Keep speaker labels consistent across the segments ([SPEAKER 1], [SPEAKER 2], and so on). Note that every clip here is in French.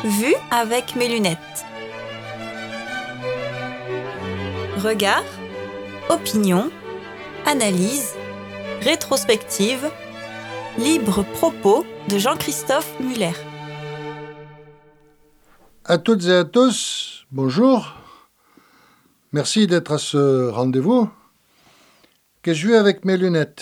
[SPEAKER 1] Vue avec mes lunettes. Regard, opinion, analyse, rétrospective, libre propos de Jean-Christophe Muller.
[SPEAKER 2] À toutes et à tous, bonjour. Merci d'être à ce rendez-vous. Qu'ai-je vu avec mes lunettes?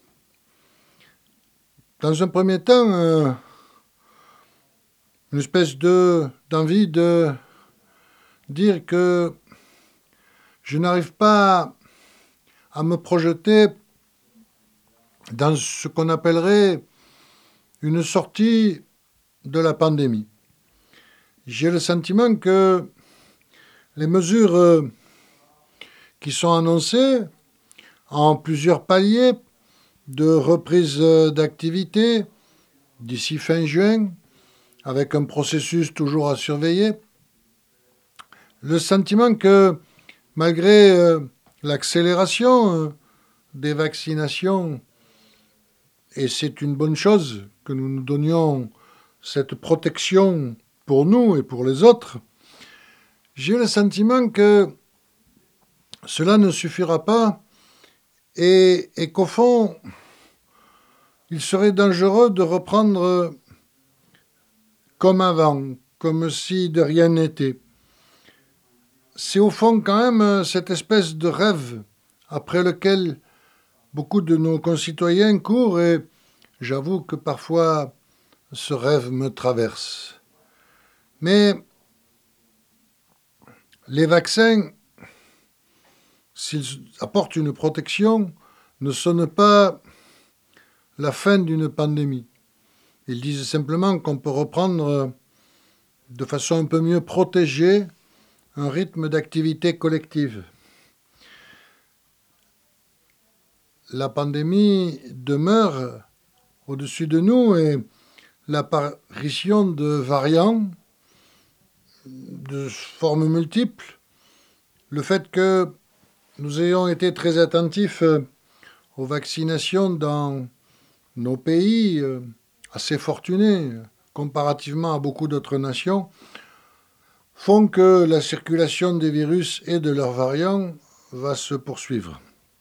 [SPEAKER 2] Dans un premier temps, une espèce d'envie de dire que je n'arrive pas à me projeter dans ce qu'on appellerait une sortie de la pandémie. J'ai le sentiment que les mesures qui sont annoncées en plusieurs paliers de reprise d'activité d'ici fin juin, avec un processus toujours à surveiller, le sentiment que malgré l'accélération des vaccinations, et c'est une bonne chose que nous nous donnions cette protection pour nous et pour les autres, j'ai le sentiment que cela ne suffira pas et qu'au fond, il serait dangereux de reprendre comme avant, comme si de rien n'était. C'est au fond quand même cette espèce de rêve après lequel beaucoup de nos concitoyens courent et j'avoue que parfois ce rêve me traverse. Mais les vaccins, s'ils apportent une protection, ne sonnent pas la fin d'une pandémie. Ils disent simplement qu'on peut reprendre de façon un peu mieux protégée un rythme d'activité collective. La pandémie demeure au-dessus de nous et l'apparition de variants de formes multiples, le fait que nous ayons été très attentifs aux vaccinations dans nos pays, assez fortunés comparativement à beaucoup d'autres nations, font que la circulation des virus et de leurs variants va se poursuivre.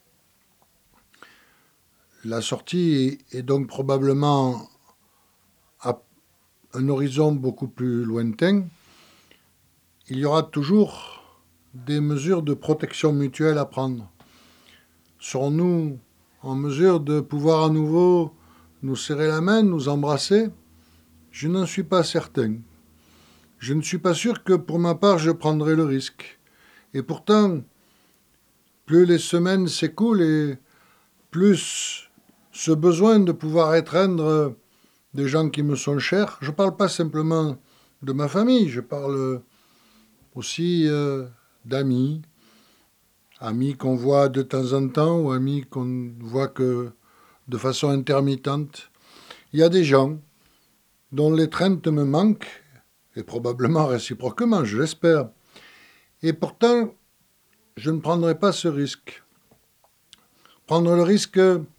[SPEAKER 2] La sortie est donc probablement à un horizon beaucoup plus lointain. Il y aura toujours des mesures de protection mutuelle à prendre. Serons-nous en mesure de pouvoir à nouveau nous serrer la main, nous embrasser? Je n'en suis pas certain. Je ne suis pas sûr que pour ma part je prendrai le risque. Et pourtant, plus les semaines s'écoulent et plus ce besoin de pouvoir étreindre des gens qui me sont chers, je ne parle pas simplement de ma famille, je parle aussi d'amis, amis qu'on voit de temps en temps ou amis qu'on ne voit que de façon intermittente. Il y a des gens dont l'étreinte me manque, et probablement réciproquement, je l'espère. Et pourtant, je ne prendrai pas ce risque. Prendre le risque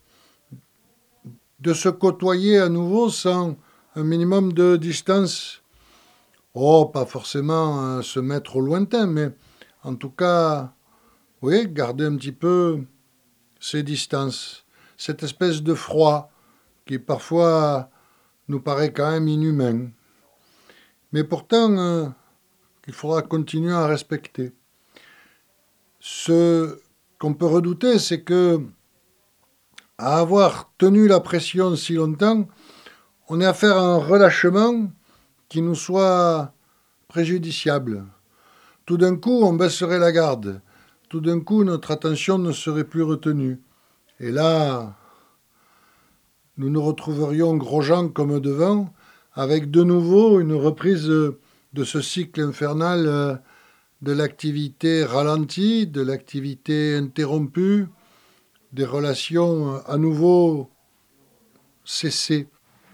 [SPEAKER 2] de se côtoyer à nouveau sans un minimum de distance. Oh, pas forcément se mettre au lointain, mais en tout cas, oui, garder un petit peu ces distances. Cette espèce de froid qui parfois nous paraît quand même inhumain. Mais pourtant, qu'il faudra continuer à respecter. Ce qu'on peut redouter, c'est que, à avoir tenu la pression si longtemps, on ait affaire à un relâchement qui nous soit préjudiciable. Tout d'un coup, on baisserait la garde. Tout d'un coup, notre attention ne serait plus retenue. Et là, nous nous retrouverions gros-jean comme devant, avec de nouveau une reprise de ce cycle infernal de l'activité ralentie, de l'activité interrompue, des relations à nouveau cessées.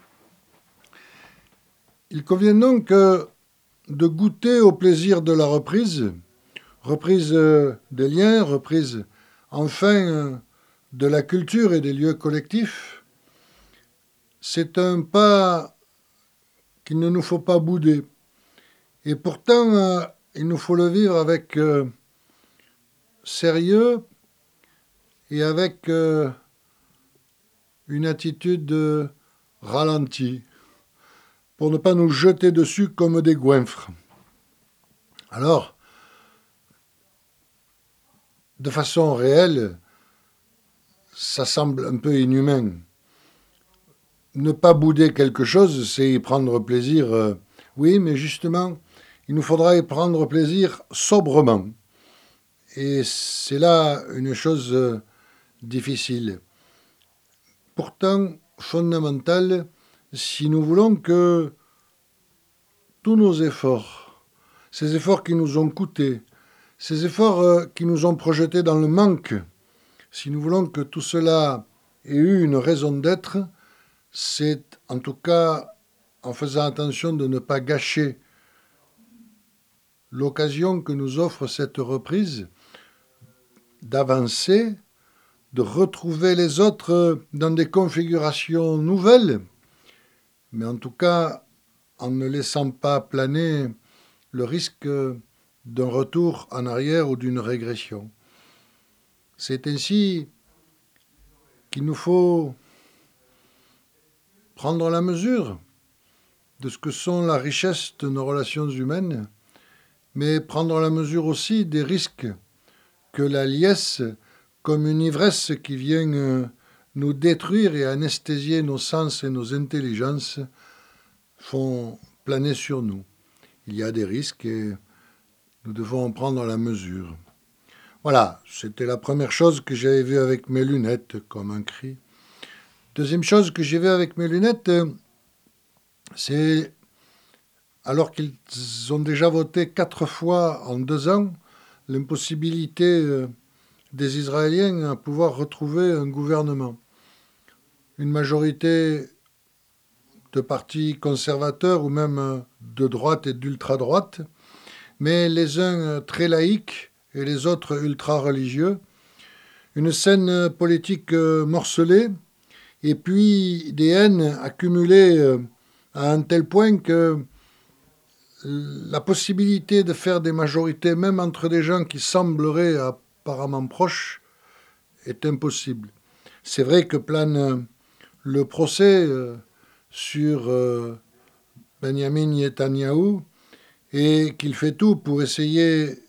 [SPEAKER 2] Il convient donc de goûter au plaisir de la reprise, reprise des liens, reprise enfin de la culture et des lieux collectifs. C'est un pas qu'il ne nous faut pas bouder. Et pourtant, il nous faut le vivre avec sérieux et avec une attitude ralentie, pour ne pas nous jeter dessus comme des goinfres. Alors, de façon réelle, ça semble un peu inhumain. Ne pas bouder quelque chose, c'est y prendre plaisir. Oui, mais justement, il nous faudra y prendre plaisir sobrement. Et c'est là une chose difficile. Pourtant, fondamentale, si nous voulons que tous nos efforts, ces efforts qui nous ont coûté, ces efforts qui nous ont projetés dans le manque, si nous voulons que tout cela ait eu une raison d'être, c'est en tout cas en faisant attention de ne pas gâcher l'occasion que nous offre cette reprise d'avancer, de retrouver les autres dans des configurations nouvelles, mais en tout cas en ne laissant pas planer le risque d'un retour en arrière ou d'une régression. C'est ainsi qu'il nous faut prendre la mesure de ce que sont la richesse de nos relations humaines, mais prendre la mesure aussi des risques que la liesse, comme une ivresse qui vient nous détruire et anesthésier nos sens et nos intelligences, font planer sur nous. Il y a des risques et nous devons en prendre la mesure. Voilà, c'était la première chose que j'avais vue avec mes lunettes, comme un cri. Deuxième chose que j'ai vue avec mes lunettes, c'est, alors qu'ils ont déjà voté 4 fois en 2 ans, l'impossibilité des Israéliens à pouvoir retrouver un gouvernement. Une majorité de partis conservateurs ou même de droite et d'ultra-droite, mais les uns très laïques et les autres ultra-religieux. Une scène politique morcelée et puis des haines accumulées à un tel point que la possibilité de faire des majorités, même entre des gens qui sembleraient apparemment proches, est impossible. C'est vrai que plane le procès sur Benjamin Netanyahou et qu'il fait tout pour essayer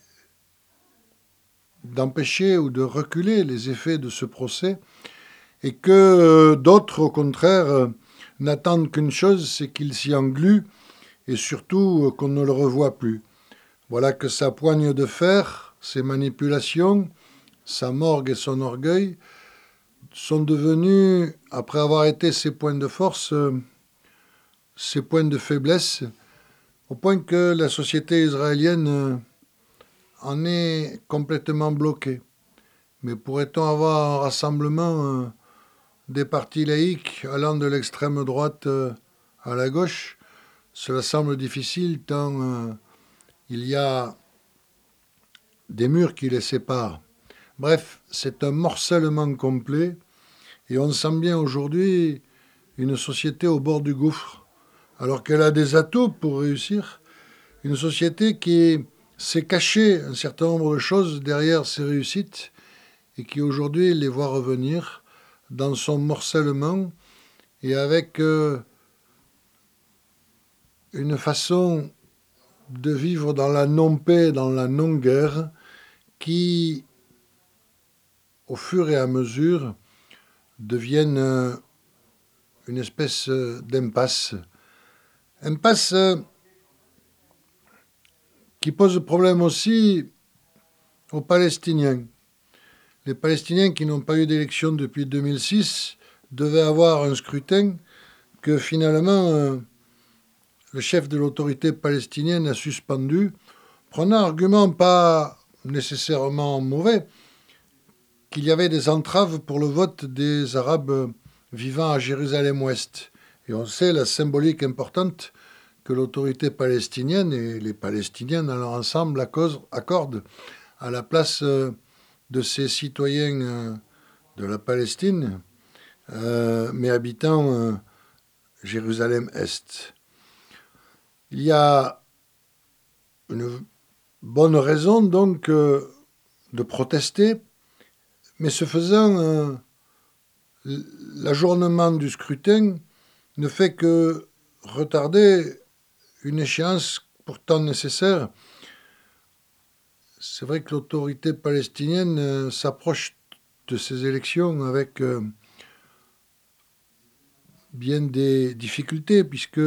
[SPEAKER 2] d'empêcher ou de reculer les effets de ce procès et que d'autres, au contraire, n'attendent qu'une chose, c'est qu'il s'y englue et surtout qu'on ne le revoie plus. Voilà que sa poigne de fer, ses manipulations, sa morgue et son orgueil sont devenus, après avoir été ses points de force, ses points de faiblesse, au point que la société israélienne en est complètement bloquée. Mais pourrait-on avoir un rassemblement des partis laïcs allant de l'extrême droite à la gauche? Cela semble difficile tant il y a des murs qui les séparent. Bref, c'est un morcellement complet et on sent bien aujourd'hui une société au bord du gouffre, alors qu'elle a des atouts pour réussir. Une société qui s'est cachée un certain nombre de choses derrière ses réussites et qui aujourd'hui les voit revenir dans son morcellement et avec une façon de vivre dans la non-paix, dans la non-guerre, qui, au fur et à mesure, deviennent une espèce d'impasse. Impasse qui pose problème aussi aux Palestiniens. Les Palestiniens qui n'ont pas eu d'élection depuis 2006 devaient avoir un scrutin que finalement le chef de l'autorité palestinienne a suspendu, prenant un argument pas nécessairement mauvais, qu'il y avait des entraves pour le vote des Arabes vivant à Jérusalem-Ouest. Et on sait la symbolique importante que l'autorité palestinienne et les Palestiniens dans leur ensemble accordent à la place de ces citoyens de la Palestine, mais habitant Jérusalem-Est. Il y a une bonne raison donc de protester, mais ce faisant, l'ajournement du scrutin ne fait que retarder une échéance pourtant nécessaire. C'est vrai que l'autorité palestinienne s'approche de ces élections avec bien des difficultés, puisque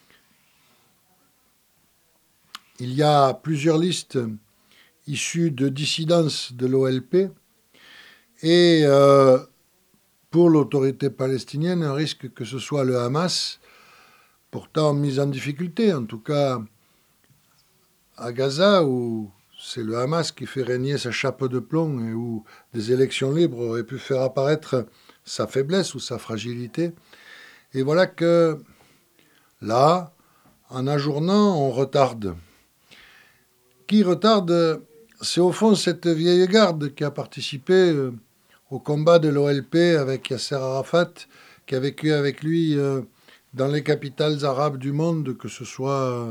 [SPEAKER 2] il y a plusieurs listes issues de dissidences de l'OLP, et pour l'autorité palestinienne, un risque que ce soit le Hamas, pourtant mis en difficulté, en tout cas à Gaza, où c'est le Hamas qui fait régner sa chape de plomb et où des élections libres auraient pu faire apparaître sa faiblesse ou sa fragilité. Et voilà que là, en ajournant, on retarde. Qui retarde? C'est au fond cette vieille garde qui a participé au combat de l'OLP avec Yasser Arafat, qui a vécu avec lui dans les capitales arabes du monde, que ce soit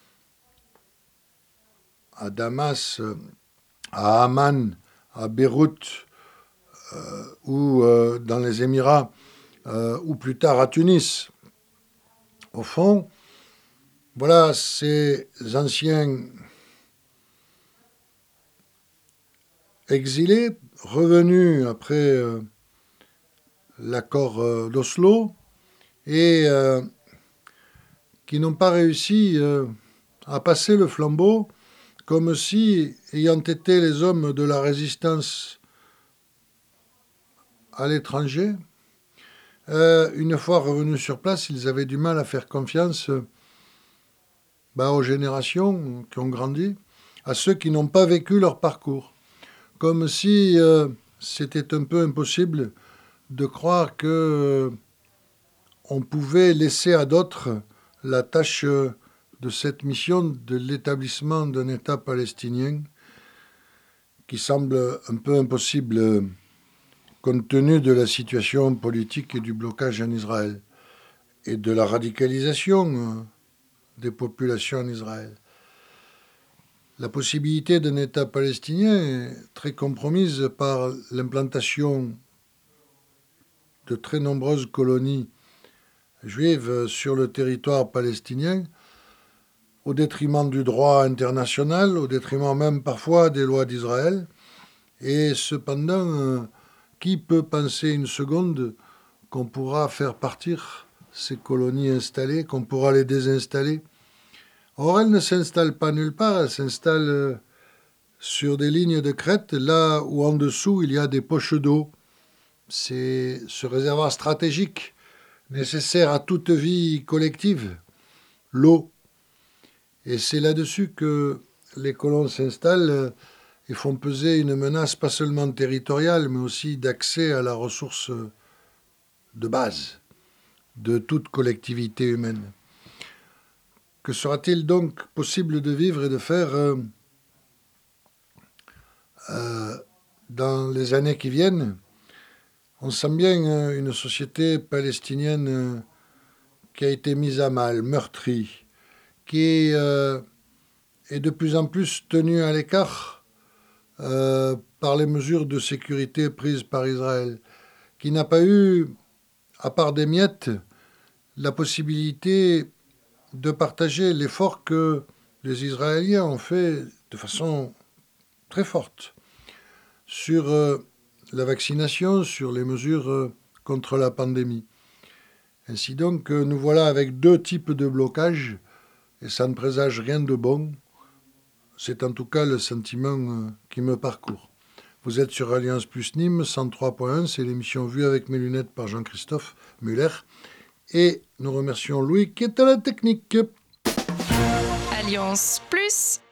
[SPEAKER 2] à Damas, à Amman, à Beyrouth ou dans les Émirats, ou plus tard à Tunis. Au fond, voilà ces anciens exilés, revenus après l'accord d'Oslo, et qui n'ont pas réussi à passer le flambeau, comme si, ayant été les hommes de la résistance à l'étranger, une fois revenus sur place, ils avaient du mal à faire confiance aux générations qui ont grandi, à ceux qui n'ont pas vécu leur parcours. Comme si c'était un peu impossible de croire que on pouvait laisser à d'autres la tâche de cette mission de l'établissement d'un État palestinien qui semble un peu impossible compte tenu de la situation politique et du blocage en Israël et de la radicalisation des populations en Israël. La possibilité d'un État palestinien est très compromise par l'implantation de très nombreuses colonies juives sur le territoire palestinien, au détriment du droit international, au détriment même parfois des lois d'Israël. Et cependant, qui peut penser une seconde qu'on pourra faire partir ces colonies installées, qu'on pourra les désinstaller? Or, elles ne s'installent pas nulle part, elles s'installent sur des lignes de crête, là où en dessous il y a des poches d'eau. C'est ce réservoir stratégique nécessaire à toute vie collective, l'eau. Et c'est là-dessus que les colons s'installent et font peser une menace pas seulement territoriale, mais aussi d'accès à la ressource de base de toute collectivité humaine. Que sera-t-il donc possible de vivre et de faire dans les années qui viennent? On sent bien une société palestinienne qui a été mise à mal, meurtrie, qui est de plus en plus tenue à l'écart par les mesures de sécurité prises par Israël, qui n'a pas eu, à part des miettes, la possibilité de partager l'effort que les Israéliens ont fait de façon très forte sur la vaccination, sur les mesures contre la pandémie. Ainsi donc, nous voilà avec deux types de blocages, et ça ne présage rien de bon. C'est en tout cas le sentiment qui me parcourt. Vous êtes sur Alliance Plus Nîmes 103.1, c'est l'émission Vue avec mes lunettes par Jean-Christophe Muller. Et nous remercions Louis qui est à la technique.
[SPEAKER 3] Alliance Plus.